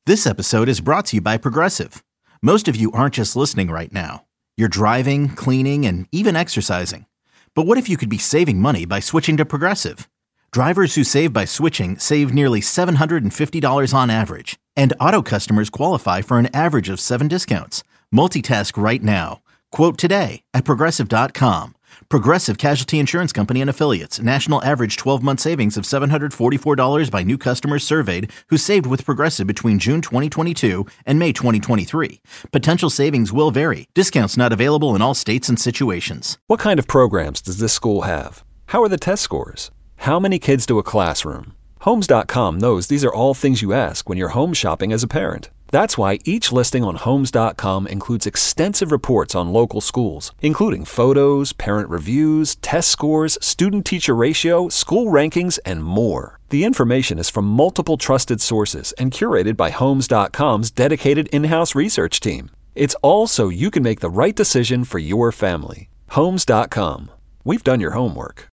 This episode is brought to you by Progressive. Most of you aren't just listening right now. You're driving, cleaning, and even exercising. But what if you could be saving money by switching to Progressive? Drivers who save by switching save nearly $750 on average. And auto customers qualify for an average of 7 discounts. Multitask right now. Quote today at Progressive.com. Progressive Casualty Insurance Company and Affiliates. National average 12-month savings of $744 by new customers surveyed who saved with Progressive between June 2022 and May 2023. Potential savings will vary. Discounts not available in all states and situations. What kind of programs does this school have? How are the test scores? How many kids do a classroom? Homes.com knows these are all things you ask when you're home shopping as a parent. That's why each listing on Homes.com includes extensive reports on local schools, including photos, parent reviews, test scores, student-teacher ratio, school rankings, and more. The information is from multiple trusted sources and curated by Homes.com's dedicated in-house research team. It's all so you can make the right decision for your family. Homes.com. We've done your homework.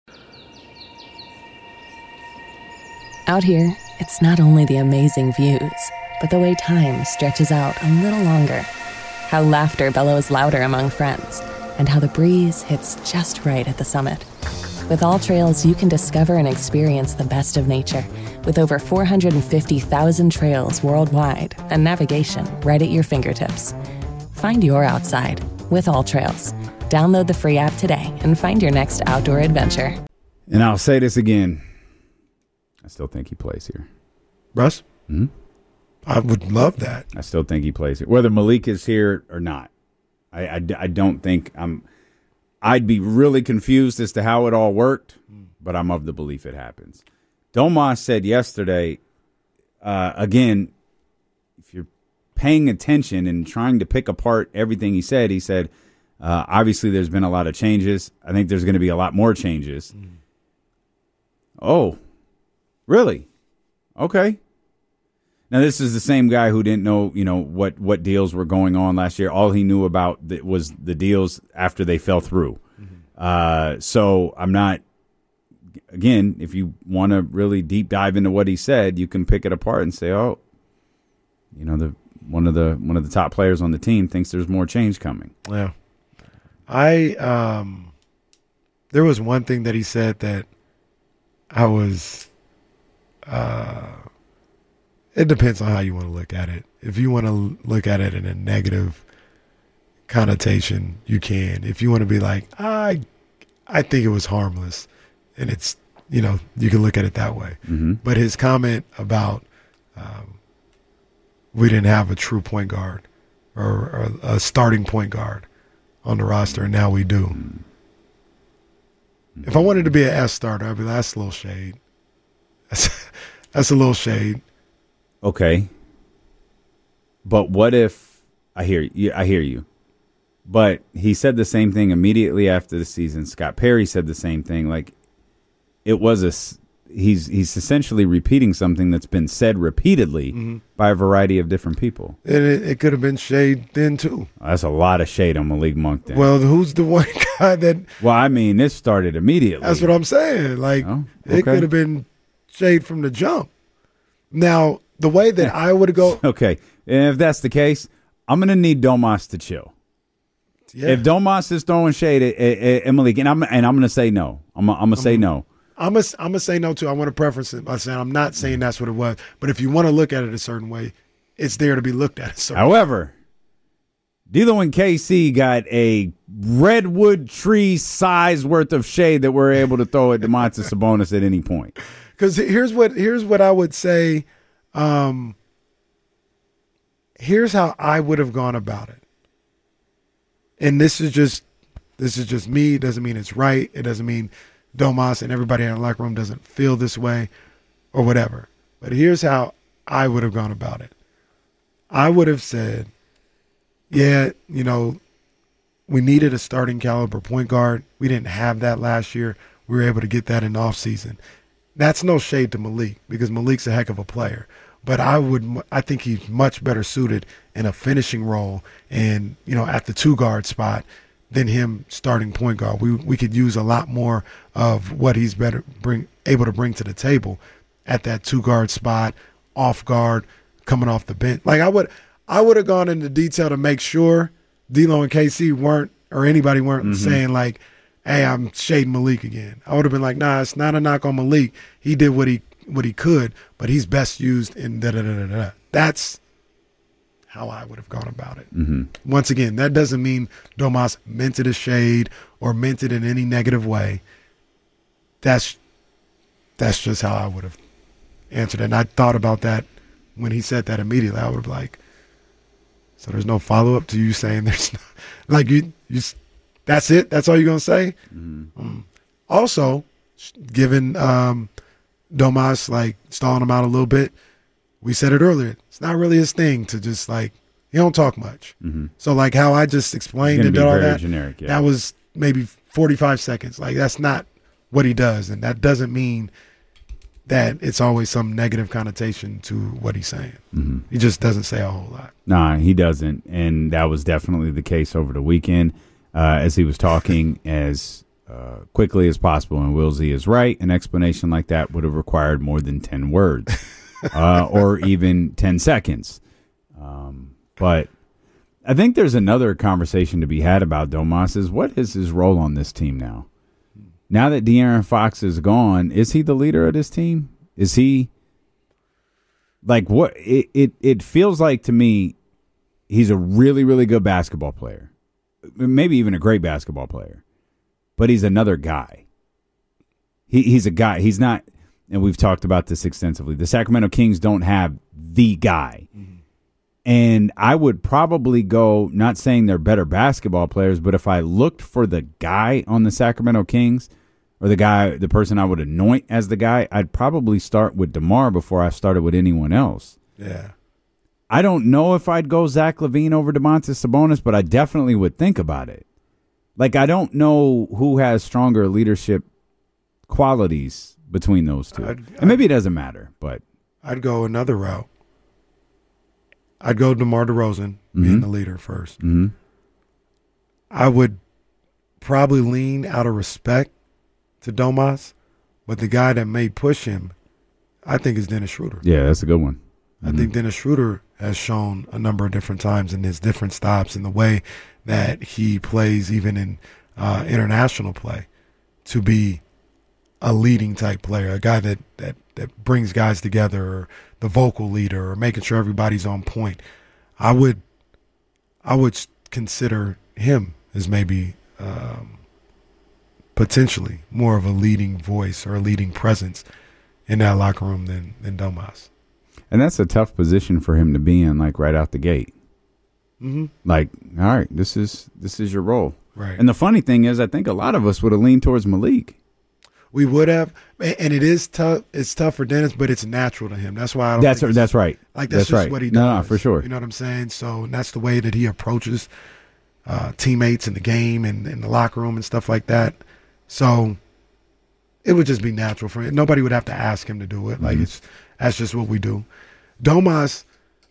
Out here, it's not only the amazing views, but the way time stretches out a little longer. How laughter bellows louder among friends, and how the breeze hits just right at the summit. With All Trails, you can discover and experience the best of nature, with over 450,000 trails worldwide and navigation right at your fingertips. Find your outside with All Trails. Download the free app today and find your next outdoor adventure. And I'll say this again. I still think he plays here. Russ? Mm-hmm. I would love that. I still think he plays here. Whether Malik is here or not. I don't think I'd be really confused as to how it all worked, but I'm of the belief it happens. Domas said yesterday, again, if you're paying attention and trying to pick apart everything he said, obviously there's been a lot of changes. I think there's going to be a lot more changes. Oh, really? Okay. Now, this is the same guy who didn't know, what deals were going on last year. All he knew about was the deals after they fell through. Mm-hmm. So I'm not, again, if you want to really deep dive into what he said, you can pick it apart and say, one of the top players on the team thinks there's more change coming. Yeah. There was one thing that he said that I was, it depends on how you want to look at it. If you want to look at it in a negative connotation, you can. If you want to be like, I think it was harmless, and it's, you can look at it that way. Mm-hmm. But his comment about we didn't have a true point guard or a starting point guard on the roster, and now we do. Mm-hmm. If I wanted to be an S starter, I'd be like, that's a little shade. That's a little shade. Okay. But what if I hear you. But he said the same thing immediately after the season. Scott Perry said the same thing. Like, it was he's essentially repeating something that's been said repeatedly by a variety of different people. And it could have been shade then too. That's a lot of shade on Malik Monk then. Well, who's the one guy that? Well, I mean, this started immediately. That's what I'm saying. Like, It could have been shade from the jump. Now, the way that I would go. Okay, and if that's the case, I'm going to need Domas to chill. Yeah. If Domas is throwing shade at Malik, and I'm going to say no. I'm going to say no. I'm going to say no, too. I want to preference it by saying I'm not saying that's what it was. But if you want to look at it a certain way, it's there to be looked at a certain However, D'Lo and KC got a redwood tree size worth of shade that we're able to throw at Domantas Sabonis at any point. Because here's what I would say. Here's how I would have gone about it. And this is just me. It doesn't mean it's right. It doesn't mean Domas and everybody in the locker room doesn't feel this way or whatever. But here's how I would have gone about it. I would have said, yeah, we needed a starting caliber point guard. We didn't have that last year. We were able to get that in the offseason. That's no shade to Malik because Malik's a heck of a player. But I think he's much better suited in a finishing role and, at the 2-guard spot than him starting point guard. We could use a lot more of what he's able to bring to the table at that 2-guard spot, off guard, coming off the bench. Like I would have gone into detail to make sure D'Lo and KC weren't, or anybody weren't saying like, hey, I'm shading Malik again. I would have been like, nah, it's not a knock on Malik. He did what he could, but he's best used in da-da-da-da-da. That's how I would have gone about it. Mm-hmm. Once again, that doesn't mean Domas meant it as shade or meant it in any negative way. That's just how I would have answered it. And I thought about that when he said that immediately. I would have like, so there's no follow-up to you saying there's no, like you that's it? That's all you're going to say? Also, given Domas like stalling him out a little bit, we said it earlier. It's not really his thing to just like, he don't talk much. So like how I just explained it, all that, generic, that was maybe 45 seconds. Like that's not what he does. And that doesn't mean that it's always some negative connotation to what he's saying. He just doesn't say a whole lot. Nah, he doesn't. And that was definitely the case over the weekend as he was talking as quickly as possible. And Wilsey is right. An explanation like that would have required more than 10 words or even 10 seconds. But I think there's another conversation to be had about Domas is what is his role on this team now? Now that De'Aaron Fox is gone, is he the leader of this team? Is he like what it feels like to me? He's a really, really good basketball player, maybe even a great basketball player, but he's another guy. He's a guy. He's not, and we've talked about this extensively. The Sacramento Kings don't have the guy. And I would probably go, not saying they're better basketball players, but if I looked for the guy on the Sacramento Kings or the person I would anoint as the guy, I'd probably start with DeMar before I started with anyone else. Yeah. I don't know if I'd go Zach LaVine over Domantas Sabonis, but I definitely would think about it. Like, I don't know who has stronger leadership qualities between those two. And maybe it doesn't matter, but I'd go another route. I'd go DeMar DeRozan being the leader first. I would probably lean out of respect to Domas, but the guy that may push him, I think, is Dennis Schroeder. Yeah, that's a good one. I think Dennis Schroeder has shown a number of different times in his different stops and the way that he plays even in international play to be a leading type player, a guy that brings guys together, or the vocal leader, or making sure everybody's on point. I would consider him as maybe potentially more of a leading voice or a leading presence in that locker room than Domas. And that's a tough position for him to be in, like right out the gate. Like, all right, this is your role. Right. And the funny thing is, I think a lot of us would have leaned towards Malik. We would have, and it is tough. It's tough for Dennis, but it's natural to him. That's why I don't. That's right. Like that's just right. what he does. No, for sure. You know what I'm saying? So and that's the way that he approaches teammates in the game and in the locker room and stuff like that. So it would just be natural for him. Nobody would have to ask him to do it. Like that's just what we do. Domas,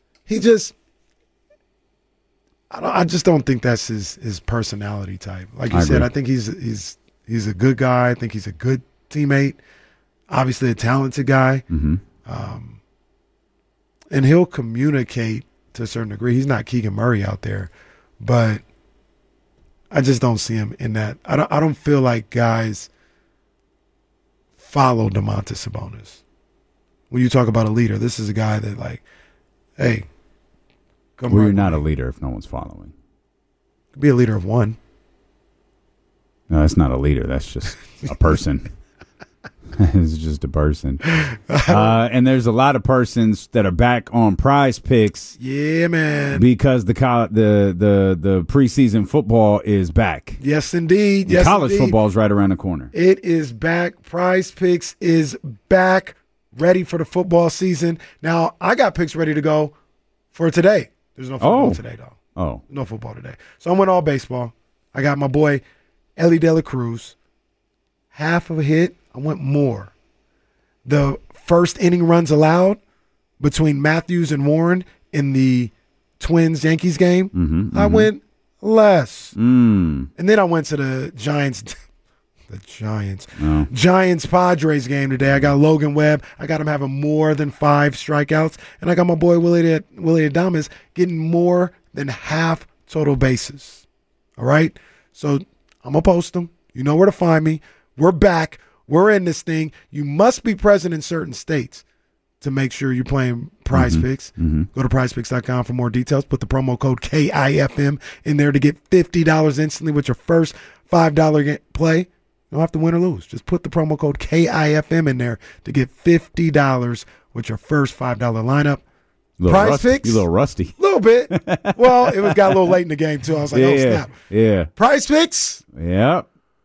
I just don't think that's his personality type. Like you said, I think he's a good guy. I think he's a good teammate. Obviously a talented guy. And he'll communicate to a certain degree. He's not Keegan Murray out there, but I just don't see him in that. I don't feel like guys follow Domantas Sabonis. When you talk about a leader, this is a guy that like, hey, come on. Well, you're not a leader if no one's following. Be a leader of one. No, that's not a leader. That's just a person. It's just a person. And there's a lot of persons that are back on Prize Picks. Yeah, man. Because the preseason football is back. Yes, indeed. Yes, college football is right around the corner. It is back. Prize Picks is back, ready for the football season. Now, I got picks ready to go for today. There's no football today, though. Oh. No football today. So I went all baseball. I got my boy Ellie De La Cruz. Half of a hit. I went more. The first inning runs allowed between Matthews and Warren in the Twins-Yankees game, I went less. And then I went to the Giants The Giants. No. Giants-Padres game today. I got Logan Webb. I got him having more than 5 strikeouts. And I got my boy Willie Adames getting more than half total bases. All right? So I'm going to post them. You know where to find me. We're back. We're in this thing. You must be present in certain states to make sure you're playing Prize Picks. Go to prizepicks.com for more details. Put the promo code KIFM in there to get $50 instantly with your first $5 play. You don't have to win or lose. Just put the promo code KIFM in there to get $50 with your first $5 lineup. Prize Picks. You a little rusty. A little bit. Well, it got a little late in the game, too. I was like, oh, snap. Yeah. Prize Picks. Yep.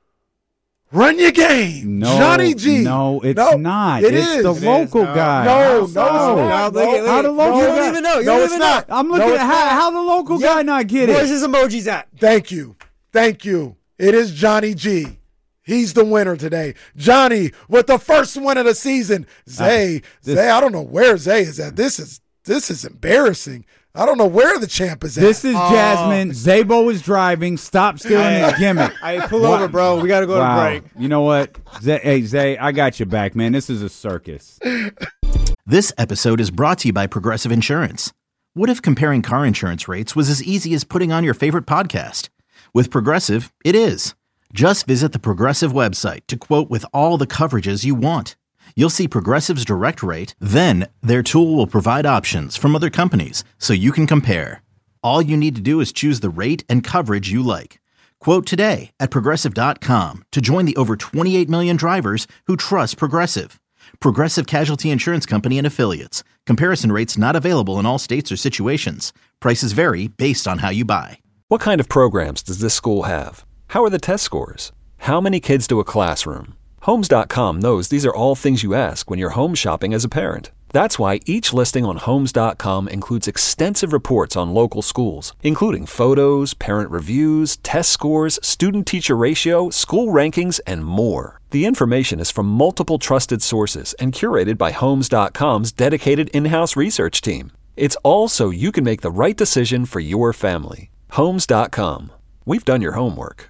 Run your game. No, Johnny G. No, it's not. It it's is. the local guy. No, it's not. How the local You guy? don't even know. No, it's not. I'm looking at how the local guy not get Where's it. his emojis at? Thank you. It is Johnny G. He's the winner today. Johnny with the first win of the season. Zay, I don't know where Zay is at. This is embarrassing. I don't know where the champ is at. This is Jasmine. Zabo is driving. Stop stealing his gimmick. Hey, pull over, bro. We got to go to break. You know what? Zay, I got your back, man. This is a circus. This episode is brought to you by Progressive Insurance. What if comparing car insurance rates was as easy as putting on your favorite podcast? With Progressive, it is. Just visit the Progressive website to quote with all the coverages you want. You'll see Progressive's direct rate, then their tool will provide options from other companies so you can compare. All you need to do is choose the rate and coverage you like. Quote today at Progressive.com to join the over 28 million drivers who trust Progressive. Progressive Casualty Insurance Company and Affiliates. Comparison rates not available in all states or situations. Prices vary based on how you buy. What kind of programs does this school have? How are the test scores? How many kids do a classroom? Homes.com knows these are all things you ask when you're home shopping as a parent. That's why each listing on Homes.com includes extensive reports on local schools, including photos, parent reviews, test scores, student-teacher ratio, school rankings, and more. The information is from multiple trusted sources and curated by Homes.com's dedicated in-house research team. It's all so you can make the right decision for your family. Homes.com. We've done your homework.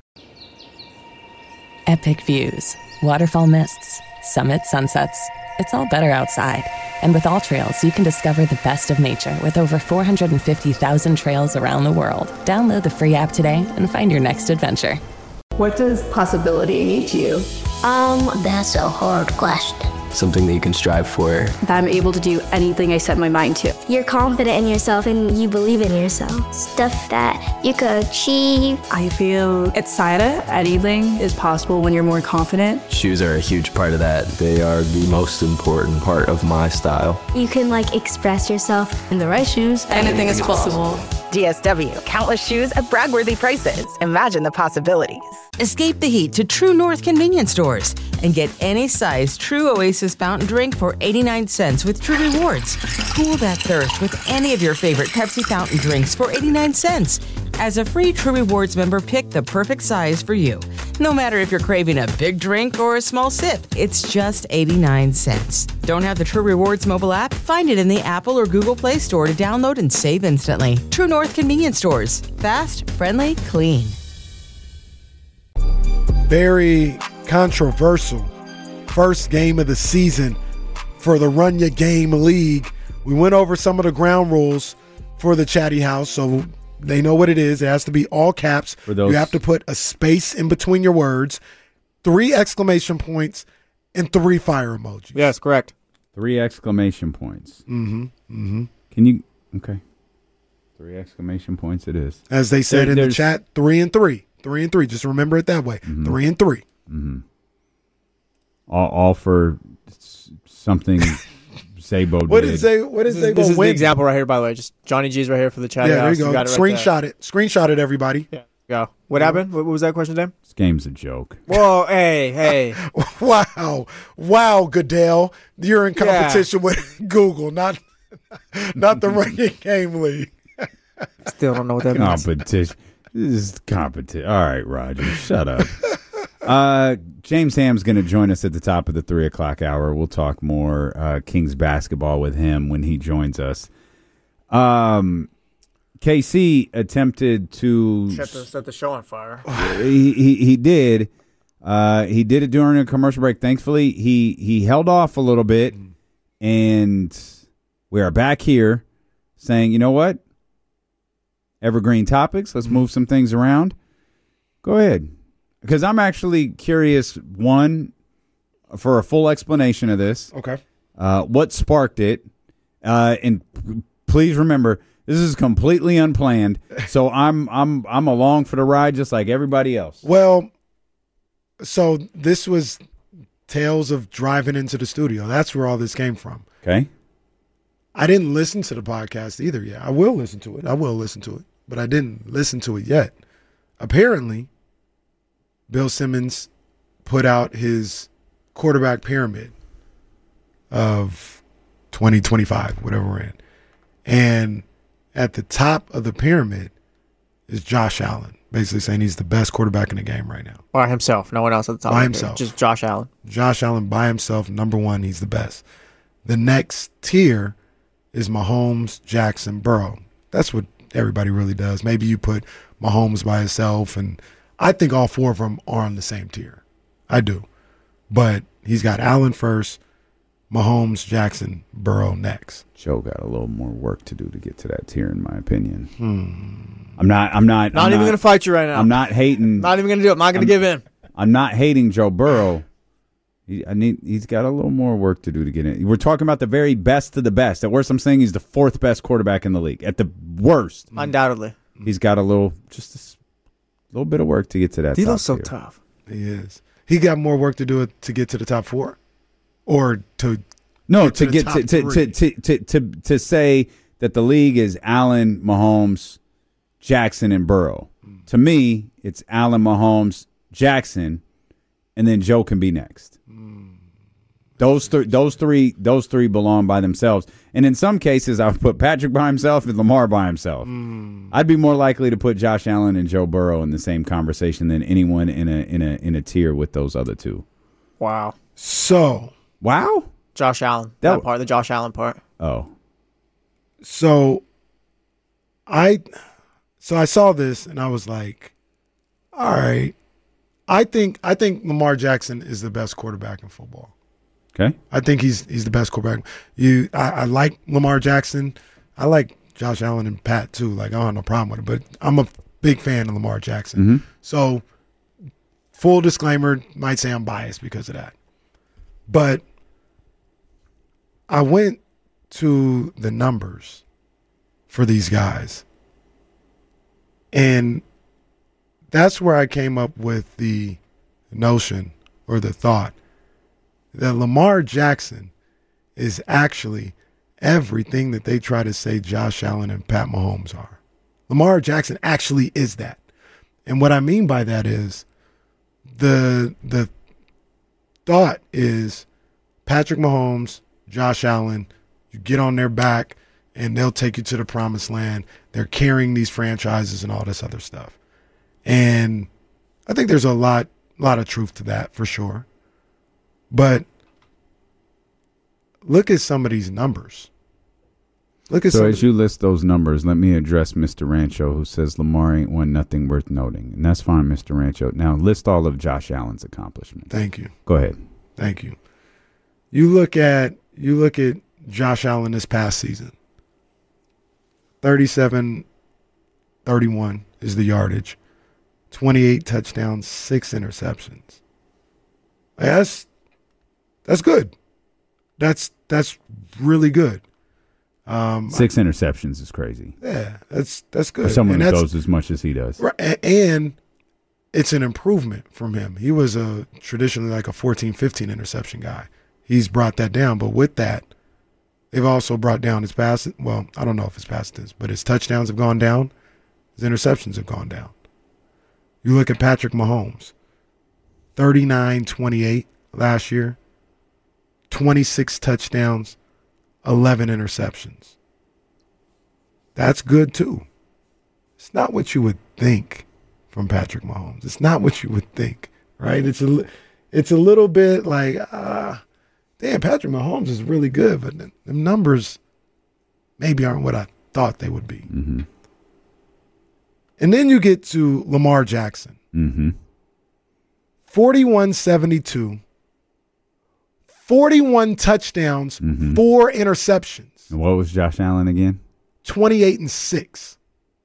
Epic views, waterfall mists, summit sunsets. It's all better outside. And with All Trails, you can discover the best of nature with over 450,000 trails around the world. Download the free app today and find your next adventure. What does possibility mean to you? That's a hard question. Something that you can strive for. That I'm able to do anything I set my mind to. You're confident in yourself and you believe in yourself. Stuff that you could achieve. I feel excited. Anything is possible when you're more confident. Shoes are a huge part of that. They are the most important part of my style. You can express yourself. In the right shoes, anything is possible. DSW, countless shoes at brag-worthy prices. Imagine the possibilities. Escape the heat to True North convenience stores and get any size True Oasis fountain drink for 89 cents with True Rewards. Cool that thirst with any of your favorite Pepsi fountain drinks for 89 cents. As a free True Rewards member, pick the perfect size for you. No matter if you're craving a big drink or a small sip, it's just 89 cents. Don't have the True Rewards mobile app? Find it in the Apple or Google Play Store to download and save instantly. True North convenience stores. Fast, friendly, clean. Very controversial first game of the season for the Run Your Game League. We went over some of the ground rules for the Chatty House, so they know what it is. It has to be all caps. You have to put a space in between your words, 3 exclamation points, and 3 fire emojis. Yes, correct. 3 exclamation points. Mm-hmm. Can you? Okay. 3 exclamation points it is. As they said in the chat, 3 and 3. 3 and 3. Just remember it that way. 3 and 3. Mm-hmm. All for something Zabo did. What did Zabo This is win? the example right here, by the way. Just Johnny G's right here for the chat. Yeah, there you go. Got it right Screenshot there. it. Screenshot it, everybody. Yeah. Go. What happened? What was that question, Dan? This game's a joke. Whoa, hey. Wow, Goodell. You're in competition with Google, not the Run Your Game League. Still don't know what that means. Competition. This is competition. All right, Roger, shut up. James Ham's going to join us at the top of the 3 o'clock hour. We'll talk more Kings basketball with him when he joins us. KC attempted to Set the show on fire. He did. He did it during a commercial break. Thankfully, he held off a little bit, and we are back here saying, you know what? Evergreen topics. Let's move some things around. Go ahead. Because I'm actually curious, one, for a full explanation of this. Okay. What sparked it? And please remember, this is completely unplanned. So I'm along for the ride just like everybody else. Well, so this was tales of driving into the studio. That's where all this came from. Okay. I didn't listen to the podcast either yet. I will listen to it. But I didn't listen to it yet. Apparently, Bill Simmons put out his quarterback pyramid of 2025, whatever we're in. And at the top of the pyramid is Josh Allen, basically saying he's the best quarterback in the game right now. By himself. No one else at the top. By himself. Just Josh Allen. Josh Allen by himself, number one, he's the best. The next tier is Mahomes, Jackson, Burrow. That's what everybody really does. Maybe you put Mahomes by himself, and I think all four of them are on the same tier. I do. But he's got Allen first, Mahomes, Jackson, Burrow next. Joe got a little more work to do to get to that tier, in my opinion. I'm not even going to fight you right now. I'm not hating. Not even going to do it. I'm not going to give in. I'm not hating Joe Burrow. He's got a little more work to do to get in. We're talking about the very best of the best. At worst, I'm saying he's the fourth best quarterback in the league. At the worst, undoubtedly, he's got a little bit of work to get to that. He looks so tier. tough. He is. He got more work to do to get to the top four, or to to say that the league is Allen, Mahomes, Jackson, and Burrow. To me, it's Allen, Mahomes, Jackson, and then Joe can be next. Those three belong by themselves. And in some cases, I would put Patrick by himself and Lamar by himself. I'd be more likely to put Josh Allen and Joe Burrow in the same conversation than anyone in a tier with those other two. Wow. Wow? Josh Allen. The Josh Allen part. Oh. So I saw this and I was like, all right. I think Lamar Jackson is the best quarterback in football. Okay. I think he's the best quarterback. I like Lamar Jackson. I like Josh Allen and Pat too. Like, I don't have no problem with it. But I'm a big fan of Lamar Jackson. Mm-hmm. So, full disclaimer, might say I'm biased because of that. But I went to the numbers for these guys. And that's where I came up with the notion or the thought that Lamar Jackson is actually everything that they try to say Josh Allen and Pat Mahomes are. Lamar Jackson actually is that. And what I mean by that is the thought is Patrick Mahomes, Josh Allen, you get on their back and they'll take you to the promised land. They're carrying these franchises and all this other stuff. And I think there's a lot of truth to that for sure. But look at some of these numbers. As you list those numbers, let me address Mr. Rancho, who says Lamar ain't won nothing worth noting. And that's fine, Mr. Rancho. Now list all of Josh Allen's accomplishments. Thank you. Go ahead. Thank you. You look at Josh Allen this past season. 37-31 is the yardage. 28 touchdowns, 6 interceptions. That's good. That's really good. 6 interceptions is crazy. Yeah, that's good. For someone who throws as much as he does. Right, and it's an improvement from him. He was traditionally like a 14, 15 interception guy. He's brought that down, but with that, they've also brought down his passes. Well, I don't know if his passes, but his touchdowns have gone down. His interceptions have gone down. You look at Patrick Mahomes, 39-28 last year, 26 touchdowns, 11 interceptions. That's good too. It's not what you would think from Patrick Mahomes. It's not what you would think, right? It's a little bit like, damn, Patrick Mahomes is really good, but the numbers maybe aren't what I thought they would be. Mm-hmm. And then you get to Lamar Jackson. Mm-hmm. 41-72, 41 touchdowns, 4 interceptions. And what was Josh Allen again? 28-6.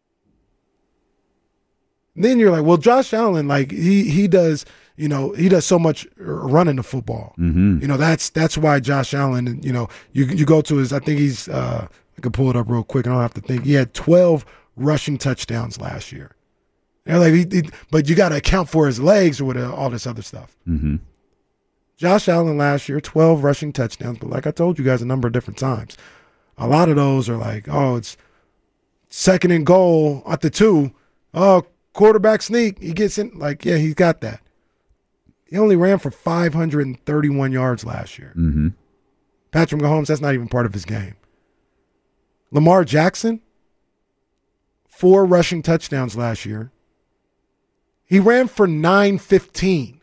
Then you're like, well, Josh Allen, like he does, he does so much running the football. That's why Josh Allen, you go to his, I think he's, I could pull it up real quick. I don't have to think. He had 12 rushing touchdowns last year. They're like, but you got to account for his legs or whatever, all this other stuff. Josh Allen last year, 12 rushing touchdowns. But like I told you guys a number of different times, a lot of those are like, oh, it's second and goal at the 2. Oh, quarterback sneak. He gets in. Like, yeah, he's got that. He only ran for 531 yards last year. Patrick Mahomes, that's not even part of his game. Lamar Jackson, 4 rushing touchdowns last year. He ran for 915.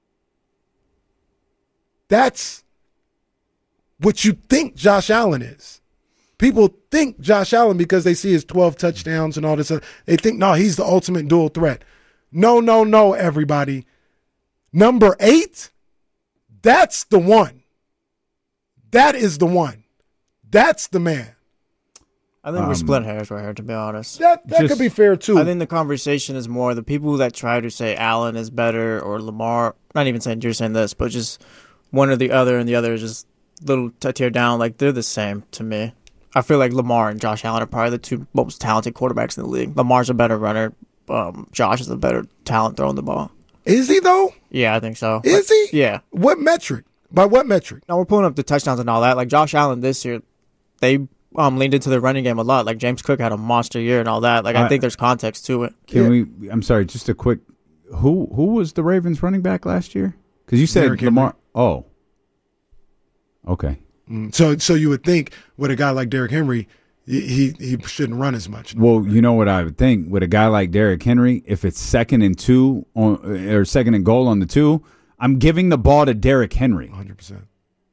That's what you think Josh Allen is. People think Josh Allen because they see his 12 touchdowns and all this. They think, no, he's the ultimate dual threat. No, everybody. Number 8, that's the one. That is the one. That's the man. I think we're splitting hairs right here, to be honest. That could be fair, too. I think the conversation is more the people that try to say Allen is better or Lamar, not even saying you're saying this, but just one or the other, and the other is just a little tier down. Like, they're the same to me. I feel like Lamar and Josh Allen are probably the 2 most talented quarterbacks in the league. Lamar's a better runner. Josh is a better talent throwing the ball. Is he, though? Yeah, I think so. Is he? Yeah. What metric? By what metric? No, we're pulling up the touchdowns and all that. Like, Josh Allen this year, they leaned into the running game a lot. Like, James Cook had a monster year and all that. Like, I think there's context to it. I'm sorry, just a quick, who was the Ravens running back last year? Because you said Lamar. Oh. Okay. So you would think with a guy like Derrick Henry, he shouldn't run as much. Well, you know what I would think with a guy like Derrick Henry, if it's 2nd and 2 or 2nd and goal on the 2, I'm giving the ball to Derrick Henry. 100%.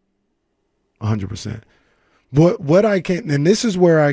100%. What I can't, and this is where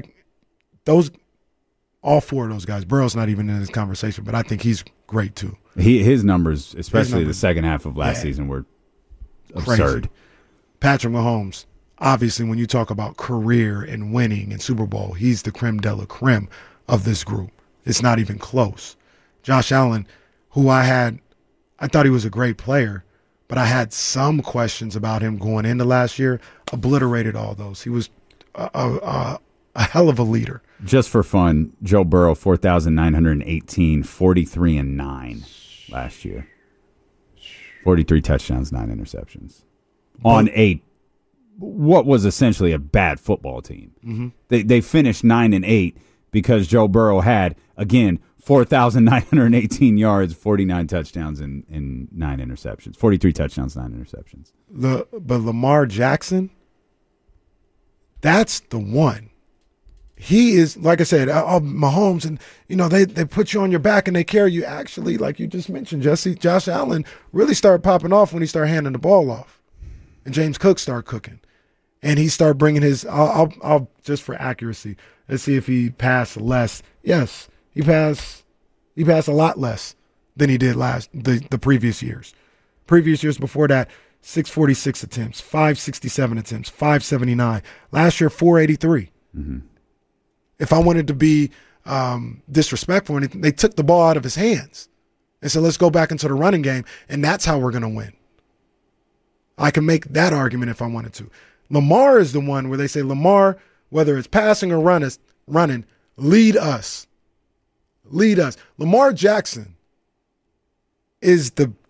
all 4 of those guys, Burrow's not even in this conversation, but I think he's great too. His numbers, especially the second half of last season, were absurd. Crazy. Patrick Mahomes, obviously, when you talk about career and winning and Super Bowl, he's the creme de la creme of this group. It's not even close. Josh Allen, who I thought he was a great player, but I had some questions about him going into last year, obliterated all those. He was a hell of a leader. Just for fun, Joe Burrow, 4,918, 43-9 last year. 43 touchdowns, 9 interceptions. On what was essentially a bad football team. They finished 9-8 because Joe Burrow had, again, 4,918 yards, 49 touchdowns, and 9 interceptions. 43 touchdowns, 9 interceptions. But Lamar Jackson, that's the one. He is, like I said, Mahomes, and they put you on your back and they carry you. Actually, like you just mentioned, Jesse, Josh Allen really started popping off when he started handing the ball off. And James Cook started cooking. And he started bringing his, I'll just for accuracy, let's see if he passed less. Yes, he passed a lot less than he did the previous years. Previous years before that, 646 attempts, 567 attempts, 579. Last year, 483. If I wanted to be disrespectful, they took the ball out of his hands and said, let's go back into the running game, and that's how we're going to win. I can make that argument if I wanted to. Lamar is the one where they say, Lamar, whether it's passing or running, lead us. Lead us. Lamar Jackson is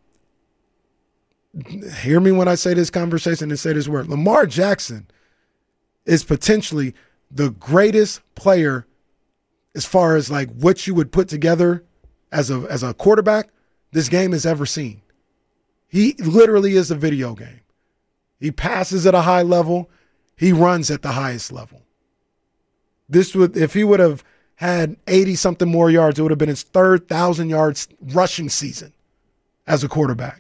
hear me when I say this conversation and say this word. Lamar Jackson is potentially the greatest player as far as like what you would put together as a quarterback this game has ever seen. He literally is a video game. He passes at a high level. He runs at the highest level. If he would have had 80-something more yards, it would have been his 3rd 1,000 yards rushing season as a quarterback.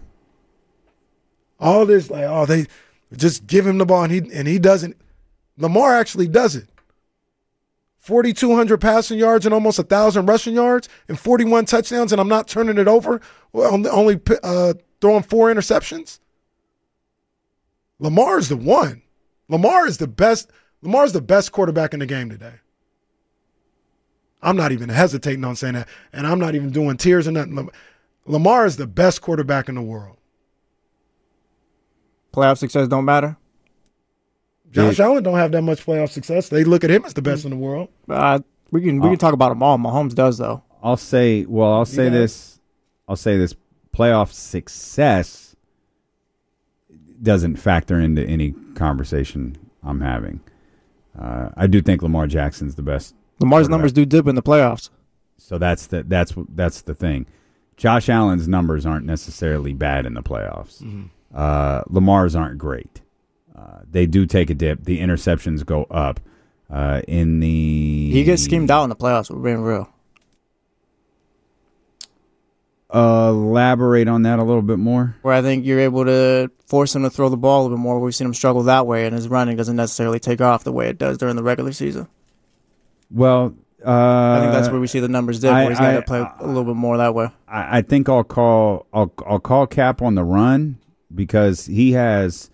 All this, like, they just give him the ball, and he doesn't. Lamar actually does it. 4,200 passing yards and almost 1,000 rushing yards and 41 touchdowns, and I'm not turning it over, only throwing 4 interceptions? Lamar's the one. Lamar is the best. Lamar's the best quarterback in the game today. I'm not even hesitating on saying that, and I'm not even doing tears or nothing. Lamar is the best quarterback in the world. Playoff success don't matter? Josh Allen don't have that much playoff success. They look at him as the best in the world. We can talk about them all. Mahomes does, though. I'll say this. Playoff success doesn't factor into any conversation I'm having. I do think Lamar Jackson's the best. Lamar's numbers do dip in the playoffs. So that's the thing. Josh Allen's numbers aren't necessarily bad in the playoffs. Mm-hmm. Lamar's aren't great. They do take a dip. The interceptions go up. He gets schemed out in the playoffs. We're being real. Elaborate on that a little bit more. Where I think you're able to force him to throw the ball a little bit more. We've seen him struggle that way, and his running doesn't necessarily take off the way it does during the regular season. Well, I think that's where we see the numbers dip. Where he's got to play a little bit more that way. I think I'll call Cap on the run because he has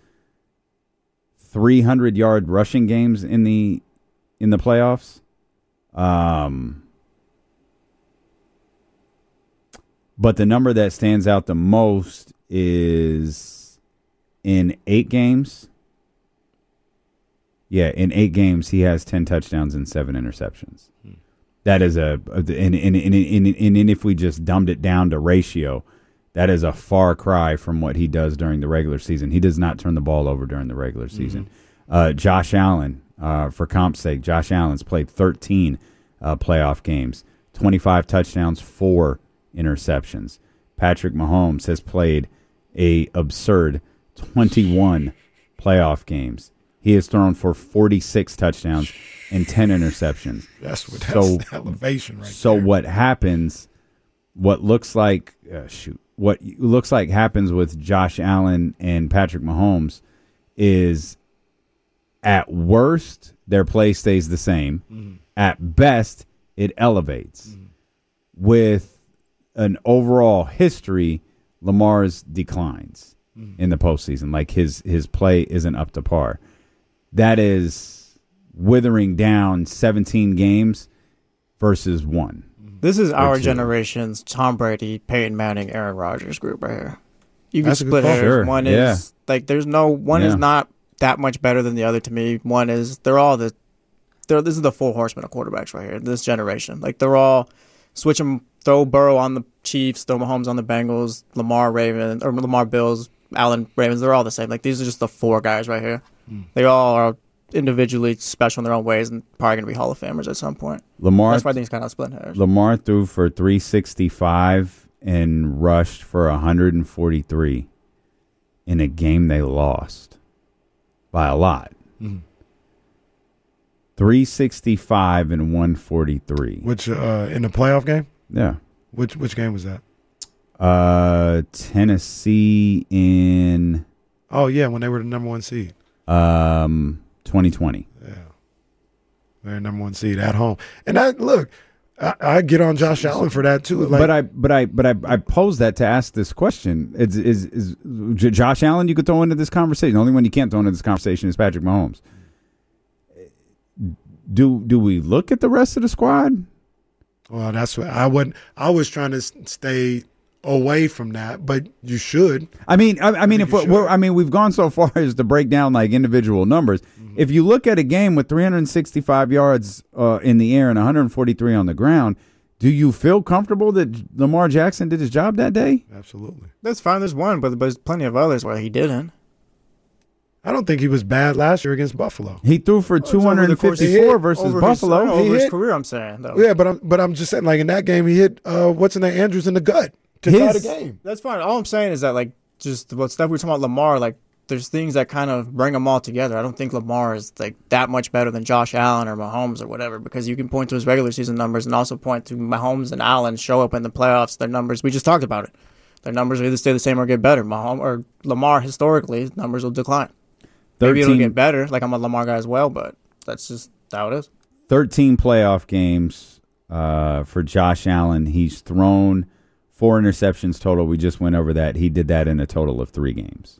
300-yard rushing games in the playoffs. But the number that stands out the most is in 8 games. Yeah, in 8 games, he has 10 touchdowns and 7 interceptions. That is and if we just dumbed it down to ratio, that is a far cry from what he does during the regular season. He does not turn the ball over during the regular season. Josh Allen, for comp's sake, Josh Allen's played 13 playoff games, 25 touchdowns, 4 interceptions. Patrick Mahomes has played a absurd 21 playoff games. He has thrown for 46 touchdowns and 10 interceptions. That's elevation right there. So what happens, what looks like happens with Josh Allen and Patrick Mahomes is at worst, their play stays the same. Mm-hmm. At best, it elevates. Mm-hmm. With an overall history, Lamar's declines in the postseason. Like his play isn't up to par. That is withering down 17 games versus 1. This is our generation's Tom Brady, Peyton Manning, Aaron Rodgers group right here. You can split hairs. Sure. One is is not that much better than the other to me. One is this is the 4 horsemen of quarterbacks right here. This generation, like they're all switch them, throw Burrow on the Chiefs, throw Mahomes on the Bengals, Lamar Bills, Allen Ravens. They're all the same. Like these are just the 4 guys right here. They all are individually special in their own ways and probably going to be Hall of Famers at some point. That's why I think it's kind of splitting hairs. Lamar threw for 365 and rushed for 143 in a game they lost by a lot. 365 and 143. Which in the playoff game? Yeah. Which game was that? Tennessee in. Oh yeah, when they were the number 1 seed. 2020. Yeah, they're number 1 seed at home. And I get on Josh Allen for that too. Like, but I pose that to ask this question: Is Josh Allen you could throw into this conversation? The only one you can't throw into this conversation is Patrick Mahomes. Do we look at the rest of the squad? Well, that's what I was trying to stay away from that, but you should. I mean, we've gone so far as to break down like individual numbers. Mm-hmm. If you look at a game with 365 yards in the air and 143 on the ground, do you feel comfortable that Lamar Jackson did his job that day? Absolutely. That's fine. There's one, but there's plenty of others where he didn't. I don't think he was bad last year against Buffalo. He threw for 254 versus Buffalo. Over his career, I'm saying. Though. Yeah, but I'm just saying, like in that game, he hit what's in there, Andrews in the gut to tie the game. That's fine. All I'm saying is that like just what stuff we were talking about Lamar, like there's things that kind of bring them all together. I don't think Lamar is like that much better than Josh Allen or Mahomes or whatever, because you can point to his regular season numbers and also point to Mahomes and Allen show up in the playoffs. Their numbers, we just talked about it. Their numbers will either stay the same or get better. Mahomes or Lamar historically, numbers will decline. Maybe it'll get better. Like I'm a Lamar guy as well, but that's just how it is. 13 playoff games for Josh Allen. He's thrown 4 interceptions total. We just went over that. He did that in a total of 3 games.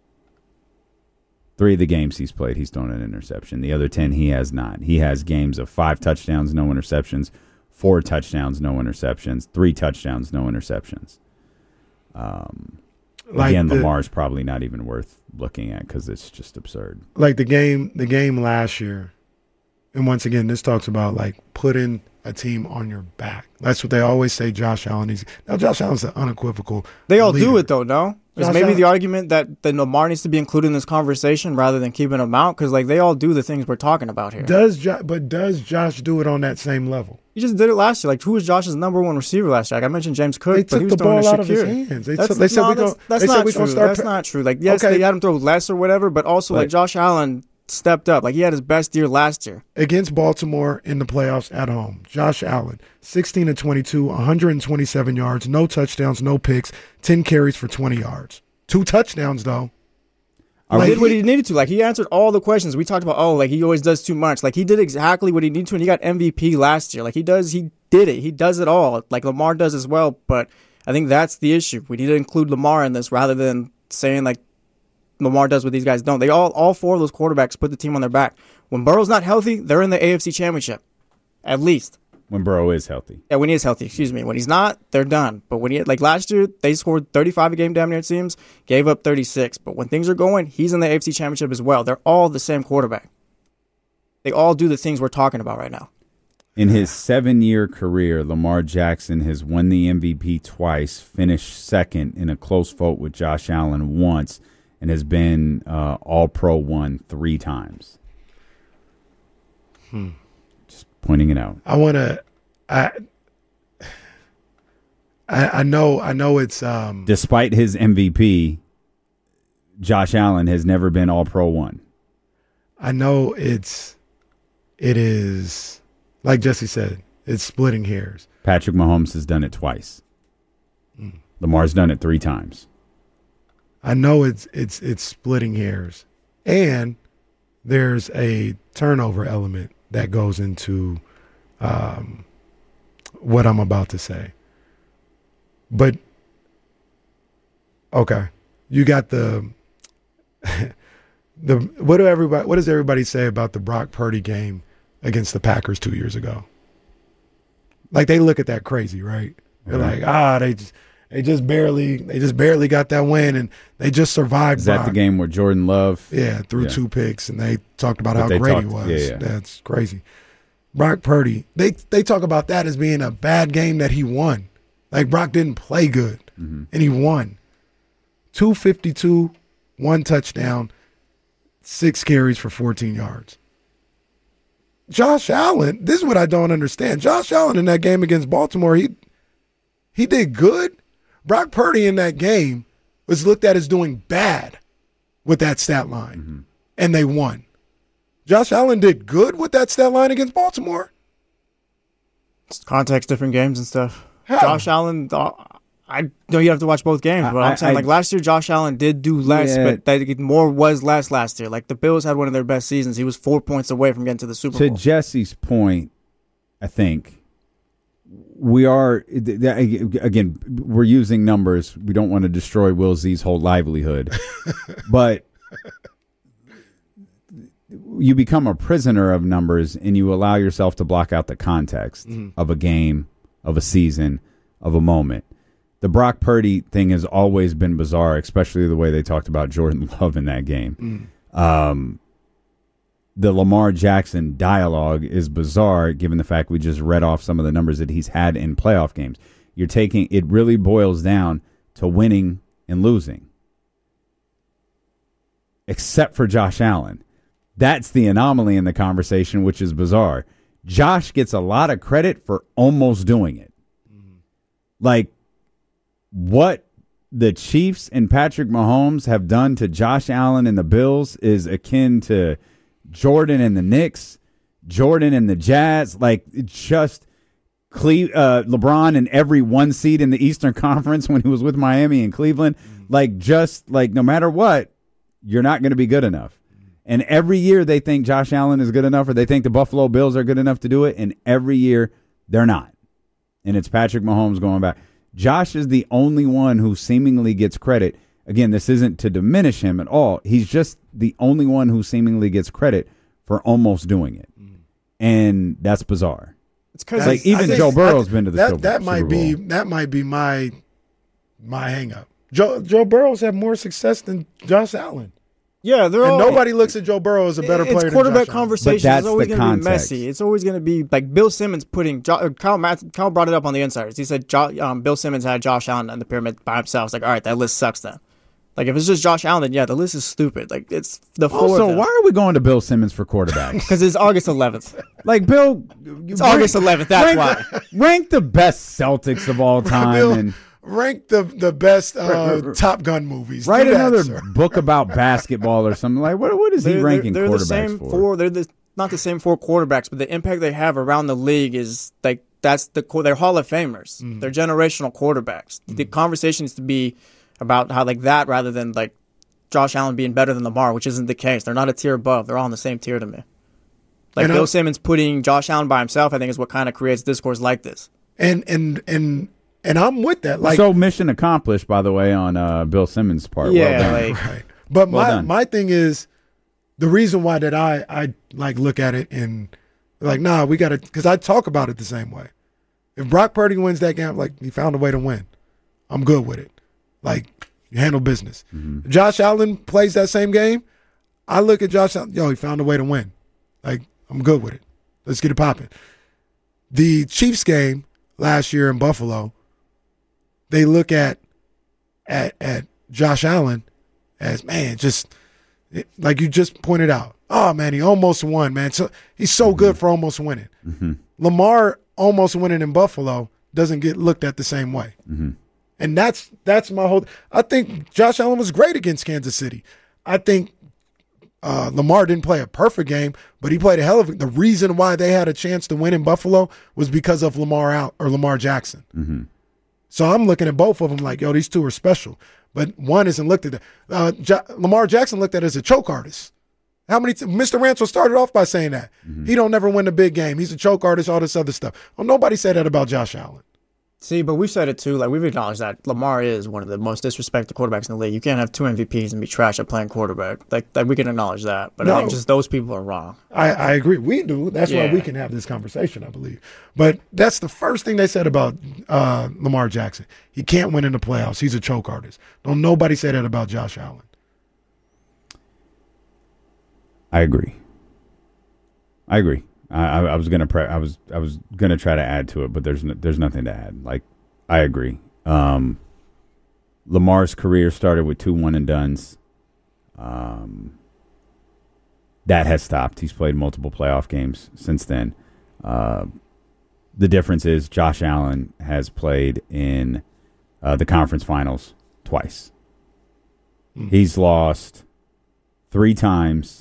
3 of the games he's played, he's thrown an interception. The other 10, he has not. He has games of 5 touchdowns, no interceptions, 4 touchdowns, no interceptions, 3 touchdowns, no interceptions. Again, Lamar's probably not even worth looking at because it's just absurd. Like the game last year, and once again, this talks about like putting a team on your back. That's what they always say Josh Allen is. Now, Josh Allen's an unequivocal They all leader. do it, though, no? Is maybe the argument that Lamar needs to be included in this conversation rather than keeping him out? Because, like, they all do the things we're talking about here. Does Josh do it on that same level? He just did it last year. Like, who was Josh's number 1 receiver last year? Like, I mentioned James Cook, but he was the throwing ball to out of his Shakir. hands. That's not true. Like, yes, they had him throw less or whatever, but also, like, Josh Allen stepped up. Like, he had his best year last year. Against Baltimore in the playoffs at home, Josh Allen, 16 of 22, 127 yards, no touchdowns, no picks, 10 carries for 20 yards. 2 touchdowns, though. He did what he needed to. Like, he answered all the questions. We talked about, like, he always does too much. Like, he did exactly what he needed to, and he got MVP last year. Like, he did it. He does it all. Like, Lamar does as well, but I think that's the issue. We need to include Lamar in this rather than saying, like, Lamar does what these guys don't. They all 4 of those quarterbacks put the team on their back. When Burrow's not healthy, they're in the AFC Championship, at least. When Burrow is healthy. Yeah, when he is healthy, excuse me. When he's not, they're done. But when like last year, they scored 35 a game damn near, it seems, gave up 36. But when things are going, he's in the AFC Championship as well. They're all the same quarterback. They all do the things we're talking about right now. In his 7-year career, Lamar Jackson has won the MVP twice, finished second in a close vote with Josh Allen once, and has been All-Pro 1 3 times. Just pointing it out. I know it's despite his MVP, Josh Allen has never been All-Pro 1. I know it is like Jesse said, it's splitting hairs. Patrick Mahomes has done it twice. Lamar's done it 3 times. I know it's splitting hairs. And there's a turnover element that goes into what I'm about to say. But okay, you got the what does everybody say about the Brock Purdy game against the Packers 2 years ago? Like, they look at that crazy, right? They're like, they just barely got that win, and they just survived. Is that the game where Jordan Love threw 2 picks, and they talked about how great he was. Yeah. That's crazy. Brock Purdy, they talk about that as being a bad game that he won. Like, Brock didn't play good, and he won. 252, 1 touchdown, 6 carries for 14 yards. Josh Allen, this is what I don't understand. Josh Allen in that game against Baltimore, he did good. Brock Purdy in that game was looked at as doing bad with that stat line, and they won. Josh Allen did good with that stat line against Baltimore. It's context, different games and stuff. How? Josh Allen, I know you have to watch both games, but I'm saying, like, last year Josh Allen did do less, but more was less last year. Like, the Bills had one of their best seasons. He was 4 points away from getting to the Super Bowl. To Jesse's point, I think we are, again, we're using numbers. We don't want to destroy Will Z's whole livelihood. But you become a prisoner of numbers, and you allow yourself to block out the context of a game, of a season, of a moment. The Brock Purdy thing has always been bizarre, especially the way they talked about Jordan Love in that game. The Lamar Jackson dialogue is bizarre, given the fact we just read off some of the numbers that he's had in playoff games. It really boils down to winning and losing, except for Josh Allen. That's the anomaly in the conversation, which is bizarre. Josh gets a lot of credit for almost doing it. Like, what the Chiefs and Patrick Mahomes have done to Josh Allen and the Bills is akin to Jordan and the Knicks, Jordan and the Jazz. Like, it's just LeBron and every 1 seed in the Eastern Conference when he was with Miami and Cleveland. Like, just like, no matter what, you're not going to be good enough. And every year they think Josh Allen is good enough, or they think the Buffalo Bills are good enough to do it, and every year they're not. And it's Patrick Mahomes going back. Josh is the only one who seemingly gets credit. Again, this isn't to diminish him at all. He's just the only one who seemingly gets credit for almost doing it. And that's bizarre. It's because like even Joe Burrow's been to the Super Bowl. That might be my hang up. Joe Burrow's had more success than Josh Allen. Yeah, nobody looks at Joe Burrow as a better player than quarterback Josh conversation. Allen. It's always going to be messy. It's always going to be like Bill Simmons putting Kyle brought it up on the Insiders. He said Bill Simmons had Josh Allen on the pyramid by himself. It's like, all right, that list sucks then. Like if it's just Josh Allen, then yeah, the list is stupid. Like it's the four. Also, why are we going to Bill Simmons for quarterback? Because it's August 11th. Like Bill, it's August 11th. That's why. Rank the best Celtics of all time rank the best Top Gun movies. Write another book about basketball or something. Like what is he ranking they're quarterbacks the same for? They're not the same four quarterbacks, but the impact they have around the league is like they're Hall of Famers. Mm. They're generational quarterbacks. Mm. The conversation is to be about how like that rather than like Josh Allen being better than Lamar, which isn't the case. They're not a tier above. They're all on the same tier to me. Like Bill Simmons putting Josh Allen by himself, I think is what kind of creates discourse like this. And I'm with that. Like, so mission accomplished, by the way, on Bill Simmons' part. Yeah, well right. But my thing is the reason why that I like look at it and like, nah, we got to, because I talk about it the same way. If Brock Purdy wins that game, like he found a way to win, I'm good with it. Like you handle business. Mm-hmm. If Josh Allen plays that same game, I look at Josh Allen, he found a way to win. Like I'm good with it. Let's get it popping. The Chiefs game last year in Buffalo, they look at Josh Allen as, man, just like you just pointed out. Oh, man, he almost won, man. So he's so good for almost winning. Mm-hmm. Lamar almost winning in Buffalo doesn't get looked at the same way. Mm-hmm. And that's my whole – I think Josh Allen was great against Kansas City. I think Lamar didn't play a perfect game, but he played a hell of – the reason why they had a chance to win in Buffalo was because of Lamar Jackson. Mm-hmm. So I'm looking at both of them like, these two are special. But one isn't looked at. Lamar Jackson looked at as a choke artist. How many Mr. Rancho started off by saying that. Mm-hmm. He don't never win the big game. He's a choke artist, all this other stuff. Well, nobody said that about Josh Allen. See, but we've said it too. Like we've acknowledged that Lamar is one of the most disrespected quarterbacks in the league. You can't have two MVPs and be trash at playing quarterback. Like we can acknowledge that. But I think just those people are wrong. I agree. We do. That's why we can have this conversation, I believe. But that's the first thing they said about Lamar Jackson. He can't win in the playoffs. He's a choke artist. Don't nobody say that about Josh Allen. I agree. I was gonna I was gonna try to add to it, but there's nothing to add. Like I agree. Lamar's career started with 2 one-and-dones. That has stopped. He's played multiple playoff games since then. The difference is Josh Allen has played in the conference finals twice. Mm. He's lost 3 times.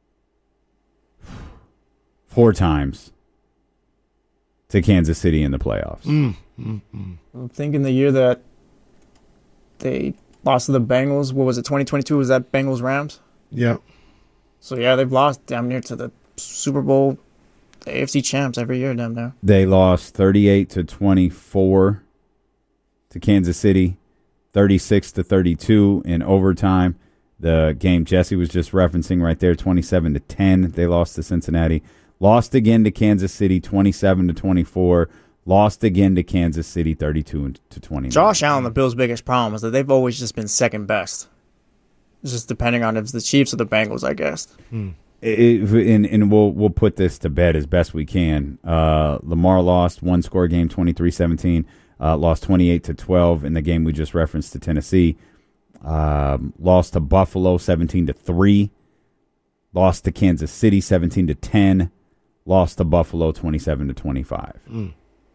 4 times to Kansas City in the playoffs. I'm thinking the year that they lost to the Bengals, what was it, 2022? Was that Bengals-Rams? Yeah. So, yeah, they've lost damn near to the Super Bowl, the AFC champs every year damn near. They lost 38-24 to Kansas City, 36-32 in overtime. The game Jesse was just referencing right there, 27-10, they lost to Cincinnati. Lost again to Kansas City, 27-24. Lost again to Kansas City, 32-29. Josh Allen, the Bills' biggest problem is that they've always just been second best. It's just depending on if it's the Chiefs or the Bengals, I guess. And we'll put this to bed as best we can. Lamar lost 1-score game, 23-17. Lost 28-12 in the game we just referenced to Tennessee. Lost to Buffalo, 17-3. Lost to Kansas City, 17-10. Lost to Buffalo, 27-25.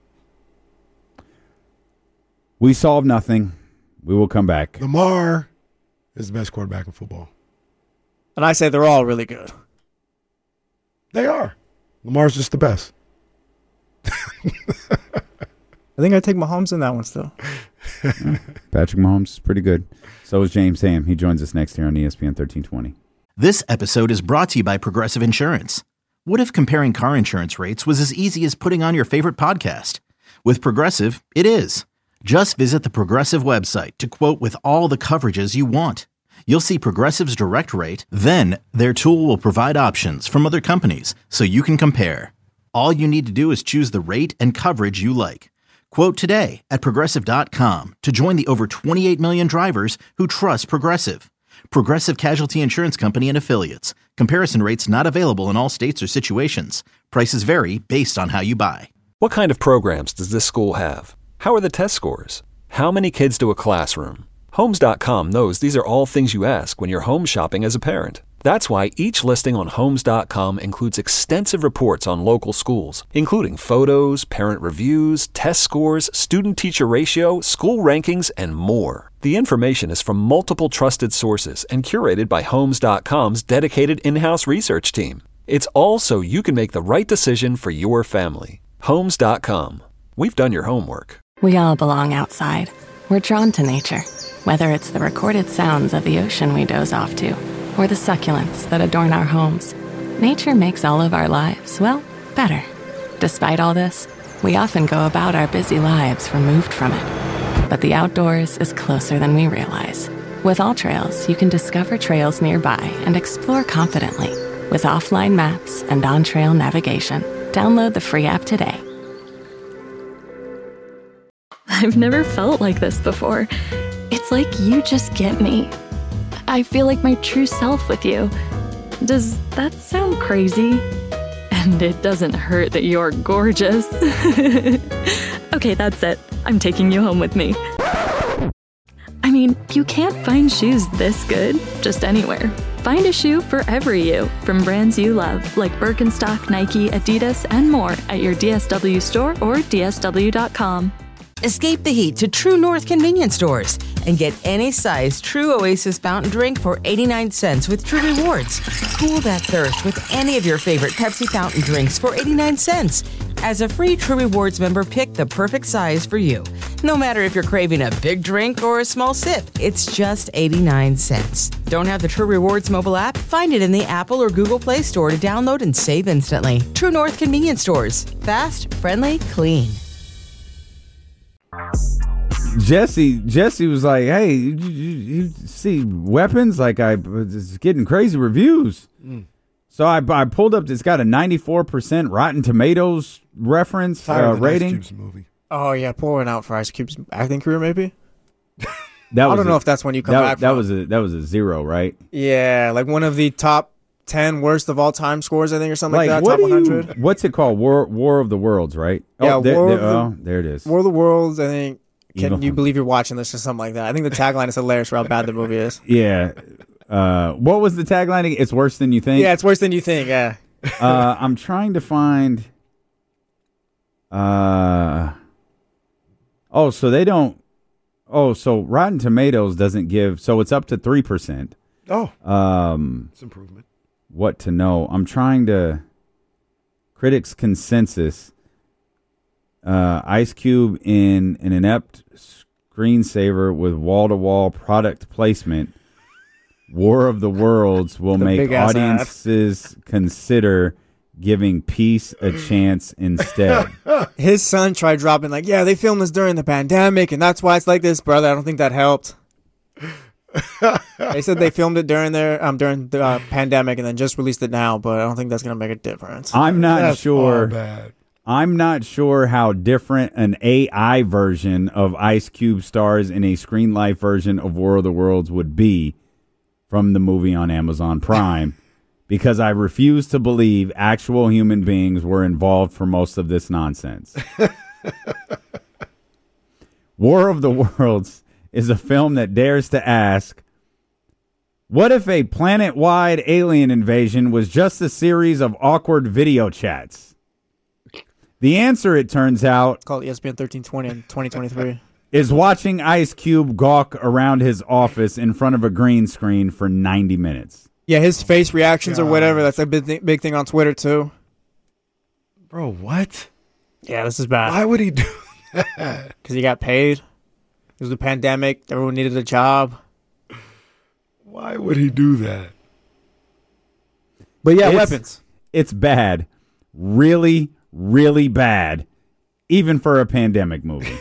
We solved nothing. We will come back. Lamar is the best quarterback in football. And I say they're all really good. They are. Lamar's just the best. I think I'd take Mahomes in that one still. Patrick Mahomes is pretty good. So is James Ham. He joins us next here on ESPN 1320. This episode is brought to you by Progressive Insurance. What if comparing car insurance rates was as easy as putting on your favorite podcast? With Progressive, it is. Just visit the Progressive website to quote with all the coverages you want. You'll see Progressive's direct rate, then their tool will provide options from other companies so you can compare. All you need to do is choose the rate and coverage you like. Quote today at Progressive.com to join the over 28 million drivers who trust Progressive. Progressive Casualty Insurance Company and Affiliates. Comparison rates not available in all states or situations. Prices vary based on how you buy. What kind of programs does this school have? How are the test scores? How many kids do a classroom? Homes.com knows these are all things you ask when you're home shopping as a parent. That's why each listing on Homes.com includes extensive reports on local schools, including photos, parent reviews, test scores, student-teacher ratio, school rankings, and more. The information is from multiple trusted sources and curated by Homes.com's dedicated in-house research team. It's all so you can make the right decision for your family. Homes.com. We've done your homework. We all belong outside. We're drawn to nature, whether it's the recorded sounds of the ocean we doze off to, or the succulents that adorn our homes. Nature makes all of our lives, well, better. Despite all this, we often go about our busy lives removed from it. But the outdoors is closer than we realize. With AllTrails, you can discover trails nearby and explore confidently. With offline maps and on-trail navigation, download the free app today. I've never felt like this before. It's like you just get me. I feel like my true self with you. Does that sound crazy? And it doesn't hurt that you're gorgeous. Okay, that's it. I'm taking you home with me. I mean, you can't find shoes this good just anywhere. Find a shoe for every you from brands you love, like Birkenstock, Nike, Adidas, and more at your DSW store or DSW.com. Escape the heat to True North convenience stores and get any size True Oasis fountain drink for 89 cents with True Rewards. Cool that thirst with any of your favorite Pepsi fountain drinks for 89 cents. As a free True Rewards member, pick the perfect size for you. No matter if you're craving a big drink or a small sip, it's just 89 cents. Don't have the True Rewards mobile app? Find it in the Apple or Google Play Store to download and save instantly. True North convenience stores. Fast, friendly, clean. Jesse was like, hey, you see weapons? Like, it's getting crazy reviews. So I pulled up, it's got a 94% Rotten Tomatoes reference rating. Ice Cube's movie. Oh, yeah, pouring out for Ice Cube's acting career, maybe? I don't know if that's when you come back from. That was a 0, right? Yeah, like one of the top 10 worst of all time scores, I think, or something like that. Top 100. What's it called? War of the Worlds, right? Yeah, there it is. War of the Worlds, I think. Can you believe you're watching this or something like that? I think the tagline is hilarious for how bad the movie is. Yeah. What was the tagline? It's worse than you think? Yeah, it's worse than you think, yeah. I'm trying to find... so they don't... so Rotten Tomatoes doesn't give... So it's up to 3%. It's improvement. What to know? I'm trying to... Critics' consensus... Ice Cube in an inept screensaver with wall-to-wall product placement. War of the Worlds will make audiences consider giving peace a chance instead. His son tried dropping like, yeah, they filmed this during the pandemic, and that's why it's like this, brother. I don't think that helped. They said they filmed it during the pandemic and then just released it now, but I don't think that's going to make a difference. I'm not sure. All bad. I'm not sure how different an AI version of Ice Cube stars in a screen life version of War of the Worlds would be from the movie on Amazon Prime, because I refuse to believe actual human beings were involved for most of this nonsense. War of the Worlds is a film that dares to ask, what if a planet-wide alien invasion was just a series of awkward video chats? The answer, it turns out, it's called ESPN 1320 in 2023, is watching Ice Cube gawk around his office in front of a green screen for 90 minutes. Yeah, his face reactions or whatever, that's a big thing on Twitter, too. Bro, what? Yeah, this is bad. Why would he do that? Because he got paid. It was the pandemic. Everyone needed a job. Why would he do that? But yeah, weapons. It's bad. Really, really bad. Even for a pandemic movie.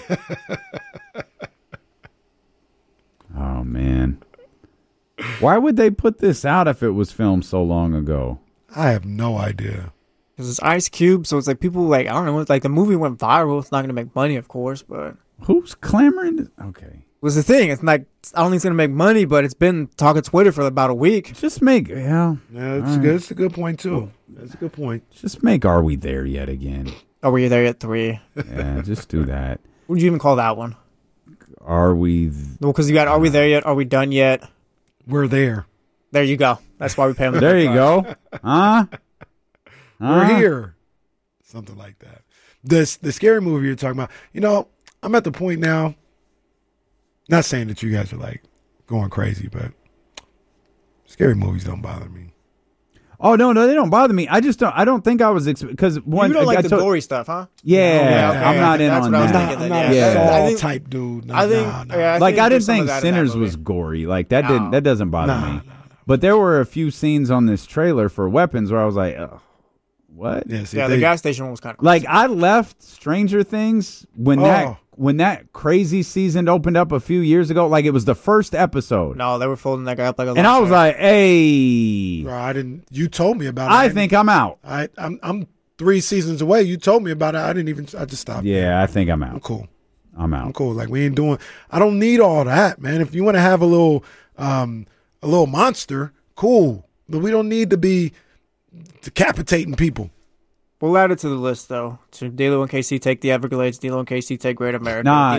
Oh, man. Why would they put this out if it was filmed so long ago? I have no idea. Because it's Ice Cube, so it's like people like, I don't know, like the movie went viral. It's not going to make money, of course, but. Who's clamoring? Okay. Was the thing. It's like, I don't think it's going to make money, but it's been talking Twitter for about a week. Just make, Yeah, it's good. It's a good point, too. That's a good point. Just make Are We There Yet again. Are We There Yet 3? Yeah, just do that. What would you even call that one? Are we? Well, because you got Are We There Yet? Are We Done Yet? We're there. There you go. That's why we pay them. There you go. Huh? We're here. Something like that. The scary movie you're talking about. You know, I'm at the point now. Not saying that you guys are like going crazy, but scary movies don't bother me. Oh no, they don't bother me. I just don't. I don't think I was because one. You don't like the gory stuff, huh? Yeah, I'm not in on that. I'm not a Saw type dude. I didn't think Sinners was gory. Like that didn't. That doesn't bother me. No. But there were a few scenes on this trailer for Weapons where I was like, what? Yeah, the gas station one was kind of like I left Stranger Things when that crazy season opened up a few years ago. Like it was the first episode. No, they were folding that guy up like a. And I was like, hey, bro, I didn't. You told me about it. I think I'm out. I'm 3 seasons away. You told me about it. I just stopped. Yeah, I think I'm out. I'm cool. I'm out. I'm cool. Like we ain't doing. I don't need all that, man. If you want to have a little monster, cool. But we don't need to be decapitating people. We'll add it to the list, though. To D-Lo and KC take the Everglades. D-Lo and KC take Great America. No.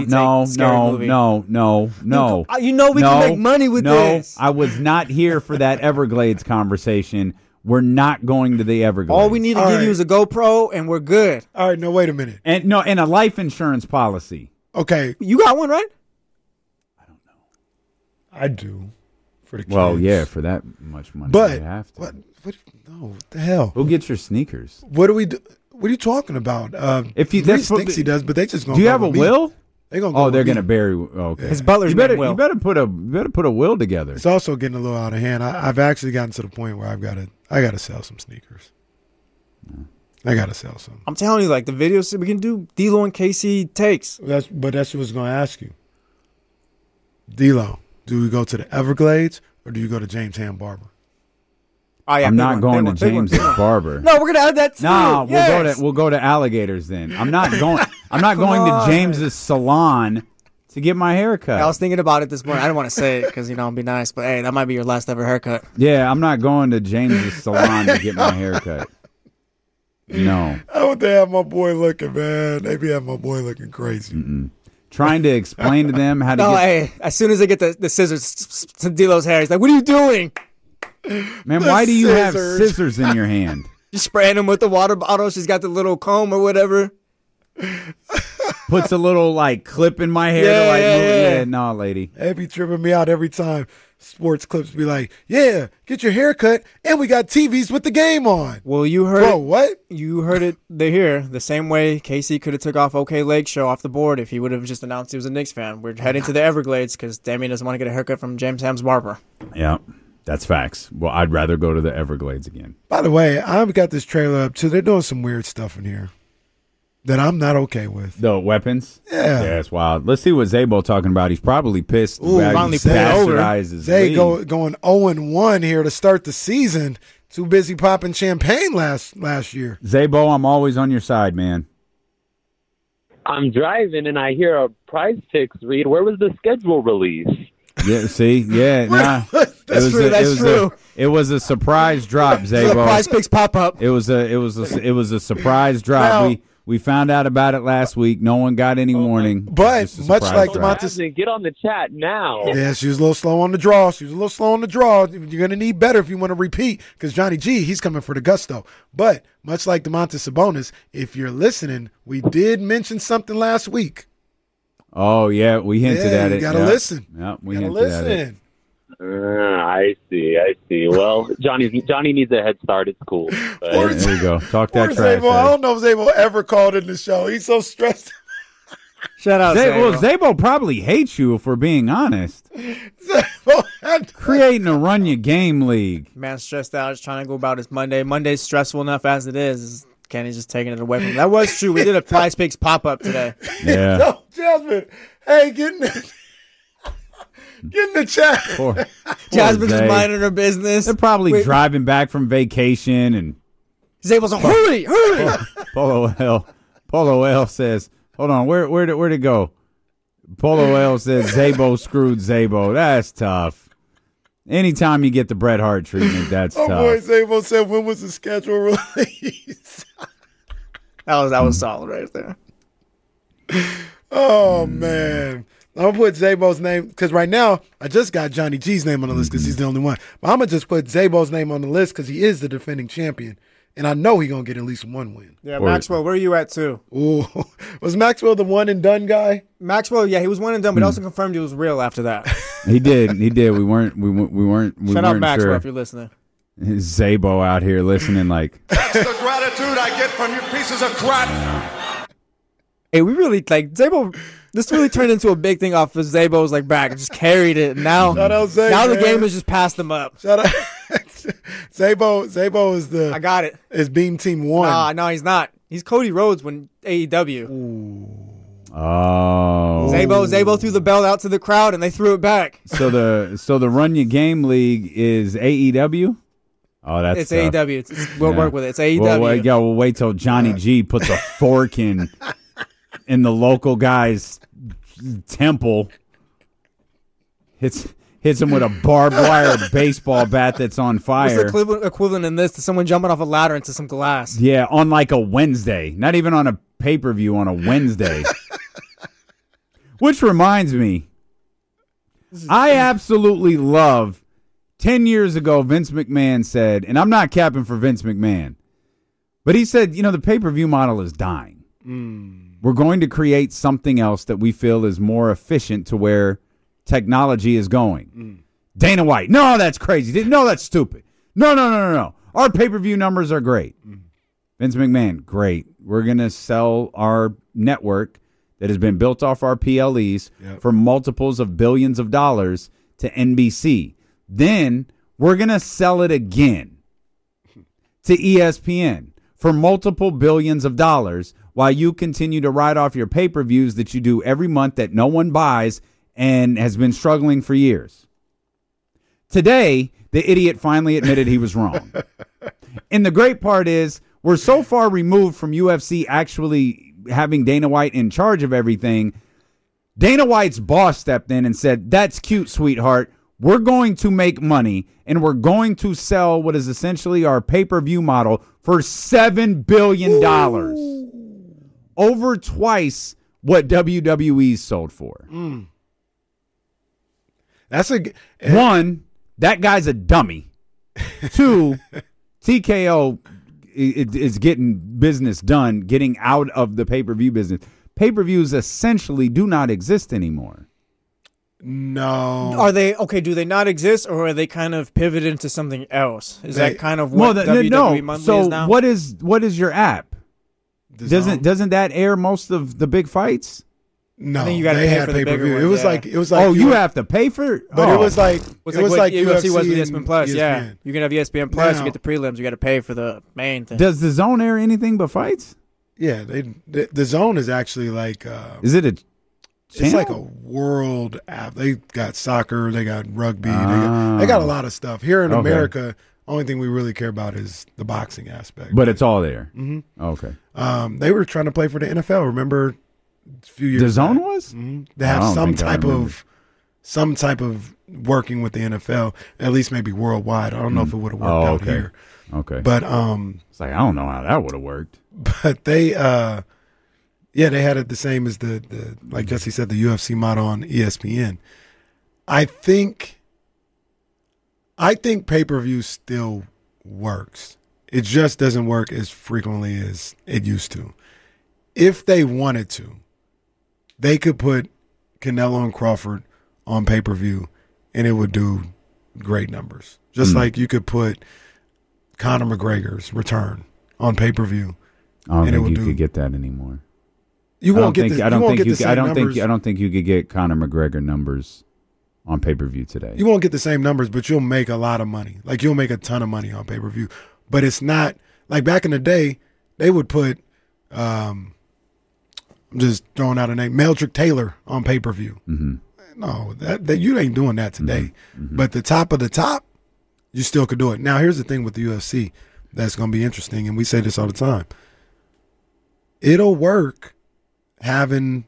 You know we can make money with this. I was not here for that Everglades conversation. We're not going to the Everglades. All we need to give you is a GoPro, and we're good. All right, no, wait a minute. And a life insurance policy. Okay. You got one, right? I don't know. I do. For the kids. Well, yeah, for that much money, but you have to. What the hell? Who gets your sneakers? What do we do? What are you talking about? If you Reese thinks he does, but they just gonna. Do you have a will? They gonna. They're gonna bury. Okay. His butler's will. You better put a will together. It's also getting a little out of hand. I've actually gotten to the point where I gotta sell some sneakers. Yeah. I gotta sell some. I'm telling you, like the videos we can do. D-Lo and KC takes. That's what I was gonna ask you. D-Lo, do we go to the Everglades or do you go to James Ham Barber? Oh, yeah, I'm not going to James's Barber. No, we're gonna add that too. No, yes. we'll go to Alligators then. I'm not going to James's salon to get my hair cut. I was thinking about it this morning. I didn't want to say it because I'll be nice, but hey, that might be your last ever haircut. Yeah, I'm not going to James's salon to get my hair cut. No. How would they have my boy looking, man? They be having my boy looking crazy. Trying to explain to them how to hey, as soon as they get the scissors to D-Lo's hair, he's like, what are you doing? Man, why do you have scissors in your hand? She's spraying him with the water bottle. She's got the little comb or whatever. Puts a little clip in my hair to move. Yeah, no, lady. They be tripping me out every time. Sports clips be like, yeah, get your hair cut, and we got TVs with the game on. Well, you heard Bro, what? You heard it here. The same way KC could have took off OK Lake Show off the board if he would have just announced he was a Knicks fan. We're heading to the Everglades because Damian doesn't want to get a haircut from James Ham's barber. Yeah. That's facts. Well, I'd rather go to the Everglades again. By the way, I've got this trailer up too. They're doing some weird stuff in here that I'm not okay with. The weapons? Yeah. Yeah, it's wild. Let's see what Zabo talking about. He's probably pissed. Ooh, finally bastardizes Zay going 0-1 here to start the season. Too busy popping champagne last year. Zabo, I'm always on your side, man. I'm driving and I hear a Prize Picks read. Where was the schedule release? Yeah, see? Yeah, nah. That's true. It was a surprise drop, Zabo. Prize Picks pop up. It was a surprise drop. Now, we found out about it last week. No one got any warning. But much like Montes, get on the chat now. Yeah, she was a little slow on the draw. You're going to need better if you want to repeat because Johnny G, he's coming for the gusto. But much like DeMontis Sabonis, if you're listening, we did mention something last week. Oh, yeah, we hinted at it. You got to listen. Yeah, we hinted at it. I see. Well, Johnny needs a head start. It's cool. There you go. Talk that trash. Zabo? I don't know if Zabo ever called in the show. He's so stressed. Shout out, Zabo. Well, Zabo probably hates you for being honest. Creating a run your game league. Man stressed out, just trying to go about his Monday. Monday's stressful enough as it is. Kenny's just taking it away from him. That was true. We did a Prize Picks pop-up today. Yeah. No, Jasmine, hey, get in the chat. Poor Jasmine just Zay. minding her business. They're probably driving back from vacation and Zable's like, hurry. Polo L says, hold on, where'd it go? Polo L says Zabo screwed Zabo. That's tough. Anytime you get the Bret Hart treatment, that's tough. Boy, Zabo said, when was the schedule release? That was solid right there. Oh, man. I'm going to put Zabo's name, because right now, I just got Johnny G's name on the list because he's the only one. But I'm going to just put Zabo's name on the list because he is the defending champion. And I know he's going to get at least one win. Yeah, Maxwell, where are you at, too? Ooh. Was Maxwell the one and done guy? Maxwell, yeah, he was one and done, but also confirmed he was real after that. He did. We weren't Shout out Maxwell sure. if you're listening. Zabo out here listening like. That's the gratitude I get from you pieces of crap. Hey, we really, Zabo, this really turned into a big thing off of Zabo's, back. It just carried it. And now, Shout out Zay, now the man. game has just passed them up. Shout out. Zabo is the. I got it. Is Beam Team 1. No, he's not. He's Cody Rhodes when AEW. Oh. Zabo threw the belt out to the crowd and they threw it back. So the Run Your Game League is AEW? Oh, that's tough. AEW. We'll work with it. It's AEW. We'll wait till Johnny G puts a fork in the local guy's temple. Hits him with a barbed wire baseball bat that's on fire. What's the equivalent in this to someone jumping off a ladder into some glass? Yeah, on a Wednesday. Not even on a pay-per-view, on a Wednesday. Which reminds me, I absolutely love 10 years ago, Vince McMahon said, and I'm not capping for Vince McMahon, but he said, the pay-per-view model is dying. We're going to create something else that we feel is more efficient to where technology is going. Dana White, no, that's crazy. No, that's stupid. No. Our pay-per-view numbers are great. Vince McMahon, great. We're going to sell our network that has been built off our PLEs for multiples of billions of dollars to NBC. Then we're going to sell it again to ESPN for multiple billions of dollars while you continue to write off your pay-per-views that you do every month that no one buys and has been struggling for years. Today, the idiot finally admitted he was wrong. And the great part is we're so far removed from UFC actually having Dana White in charge of everything. Dana White's boss stepped in and said, that's cute, sweetheart. We're going to make money, and we're going to sell what is essentially our pay-per-view model for $7 billion. Over twice what WWE's sold for. That's one, that guy's a dummy. Two, TKO is getting business done, getting out of the pay-per-view business. Pay-per-views essentially do not exist anymore. No. Are they okay? Do they not exist, or are they kind of pivoted into something else? Is that kind of what WWE Monthly is now? So what is your app? Doesn't that air most of the big fights? No, I think you got to pay for the bigger one. It was like oh, you have to pay for it, but it was like UFC was with and ESPN Plus. Yeah, ESPN. you can have ESPN Plus. You get the prelims. You got to pay for the main thing. Does the Zone air anything but fights? Yeah, the Zone is actually like. Is it a channel? It's like a world app. They got soccer. They got rugby. They got a lot of stuff here in America. Only thing we really care about is the boxing aspect. But it's all there. Mm-hmm. Okay. They were trying to play for the NFL. Remember, a few years. The Zone back. was. Mm-hmm. They have some type of working with the NFL. At least maybe worldwide. I don't know if it would have worked out here. Okay. But it's like I don't know how that would have worked. But they they had it the same as the like Jesse said, the UFC model on ESPN. I think pay-per-view still works. It just doesn't work as frequently as it used to. If they wanted to, they could put Canelo and Crawford on pay-per-view and it would do great numbers. Just like you could put Conor McGregor's return on pay-per-view. I don't think you could get that anymore. You won't get the same numbers. I don't think you could get Conor McGregor numbers on pay-per-view today. You won't get the same numbers, but you'll make a lot of money. Like, you'll make a ton of money on pay-per-view. But it's not like back in the day, they would put, I'm just throwing out a name, Meldrick Taylor on pay-per-view. Mm-hmm. No, that you ain't doing that today. Mm-hmm. But the top of the top, you still could do it. Now, here's the thing with the UFC that's going to be interesting, and we say this all the time. It'll work having,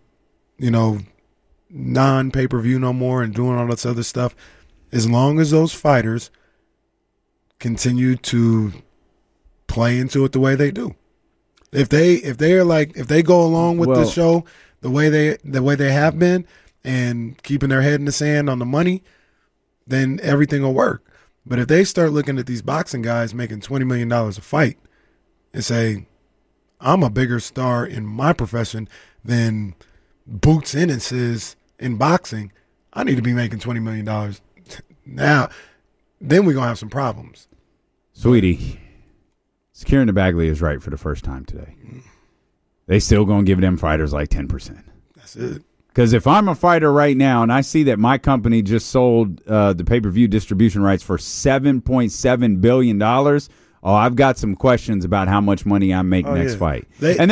non-pay-per-view no more and doing all this other stuff as long as those fighters continue to play into it the way they do. If they go along with the show the way they have been and keeping their head in the sand on the money, then everything will work. But if they start looking at these boxing guys making $20 million a fight and say, I'm a bigger star in my profession than Boots Ennis is in boxing, I need to be making $20 million now, then we're going to have some problems. Sweetie, Kieran Nabaglia is right for the first time today. They still going to give them fighters like 10%. That's it. Because if I'm a fighter right now and I see that my company just sold the pay-per-view distribution rights for $7.7 billion, I've got some questions about how much money I make next fight. And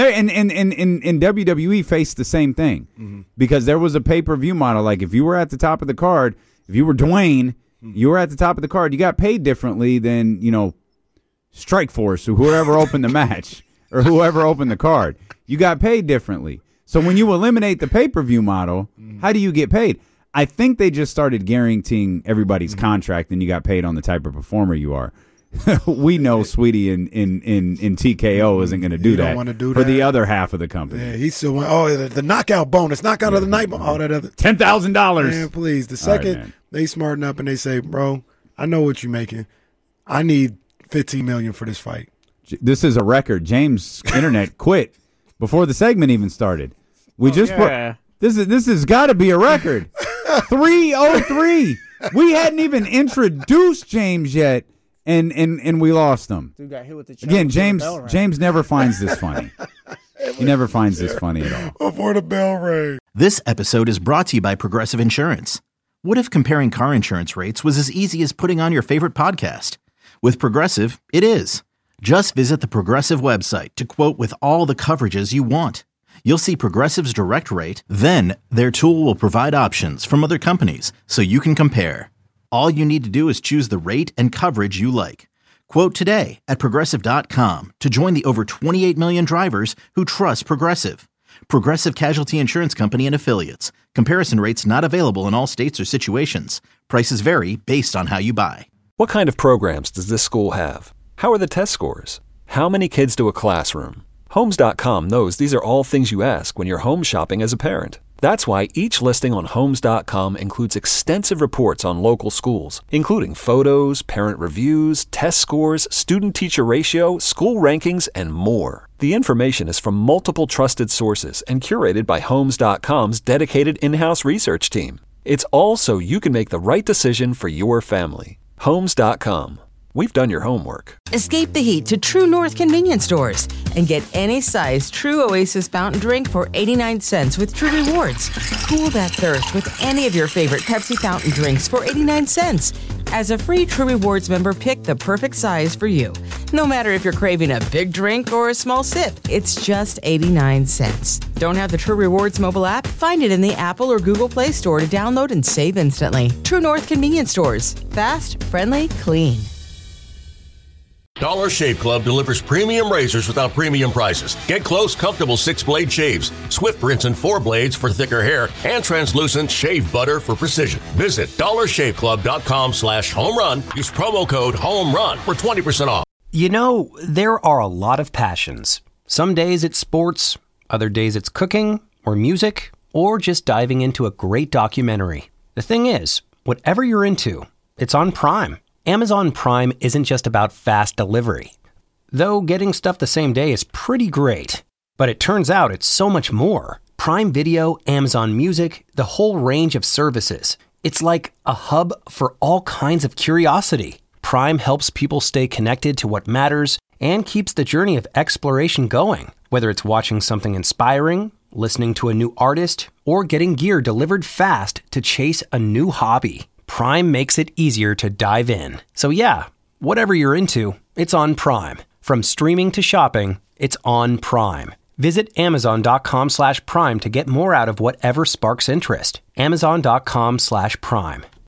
WWE faced the same thing because there was a pay-per-view model. Like if you were at the top of the card, if you were Dwayne, you were at the top of the card, you got paid differently than, Strikeforce or whoever opened the match or whoever opened the card. You got paid differently. So when you eliminate the pay-per-view model, how do you get paid? I think they just started guaranteeing everybody's contract and you got paid on the type of performer you are. We know Sweetie in TKO isn't going to do that for the other half of the company. Yeah, he still went, the knockout bonus, knockout of the night, all that other. $10,000. Man, please. The second they smarten up and they say, bro, I know what you're making. I need $15 million for this fight. This is a record. James' internet quit before the segment even started. We this has got to be a record. 303. We hadn't even introduced James yet, and we lost him. Dude got hit with the again. James never finds this funny. He never finds this funny at all. Before the bell rang. This episode is brought to you by Progressive Insurance. What if comparing car insurance rates was as easy as putting on your favorite podcast? With Progressive, it is. Just visit the Progressive website to quote with all the coverages you want. You'll see Progressive's direct rate, then their tool will provide options from other companies so you can compare. All you need to do is choose the rate and coverage you like. Quote today at Progressive.com to join the over 28 million drivers who trust Progressive. Progressive Casualty Insurance Company and Affiliates. Comparison rates not available in all states or situations. Prices vary based on how you buy. What kind of programs does this school have? How are the test scores? How many kids do a classroom? Homes.com knows these are all things you ask when you're home shopping as a parent. That's why each listing on Homes.com includes extensive reports on local schools, including photos, parent reviews, test scores, student-teacher ratio, school rankings, and more. The information is from multiple trusted sources and curated by Homes.com's dedicated in-house research team. It's all so you can make the right decision for your family. Homes.com. We've done your homework. Escape the heat to True North convenience stores and get any size True Oasis fountain drink for 89 cents with True Rewards. Cool that thirst with any of your favorite Pepsi fountain drinks for 89 cents. As a free True Rewards member, pick the perfect size for you. No matter if you're craving a big drink or a small sip, it's just 89 cents. Don't have the True Rewards mobile app? Find it in the Apple or Google Play Store to download and save instantly. True North convenience stores. Fast, friendly, clean. Dollar Shave Club delivers premium razors without premium prices. Get close, comfortable 6-blade shaves, swift rinse and 4 blades for thicker hair, and translucent shave butter for precision. Visit dollarshaveclub.com/homerun. Use promo code HOMERUN for 20% off. You know, there are a lot of passions. Some days it's sports, other days it's cooking or music, or just diving into a great documentary. The thing is, whatever you're into, it's on Prime. Amazon Prime isn't just about fast delivery. Though getting stuff the same day is pretty great. But it turns out it's so much more. Prime Video, Amazon Music, the whole range of services. It's like a hub for all kinds of curiosity. Prime helps people stay connected to what matters and keeps the journey of exploration going. Whether it's watching something inspiring listening to a new artist, or getting gear delivered fast to chase a new hobby. Prime makes it easier to dive in. So yeah, whatever you're into, it's on Prime. From streaming to shopping, it's on Prime. Visit Amazon.com/Prime to get more out of whatever sparks interest. Amazon.com/Prime.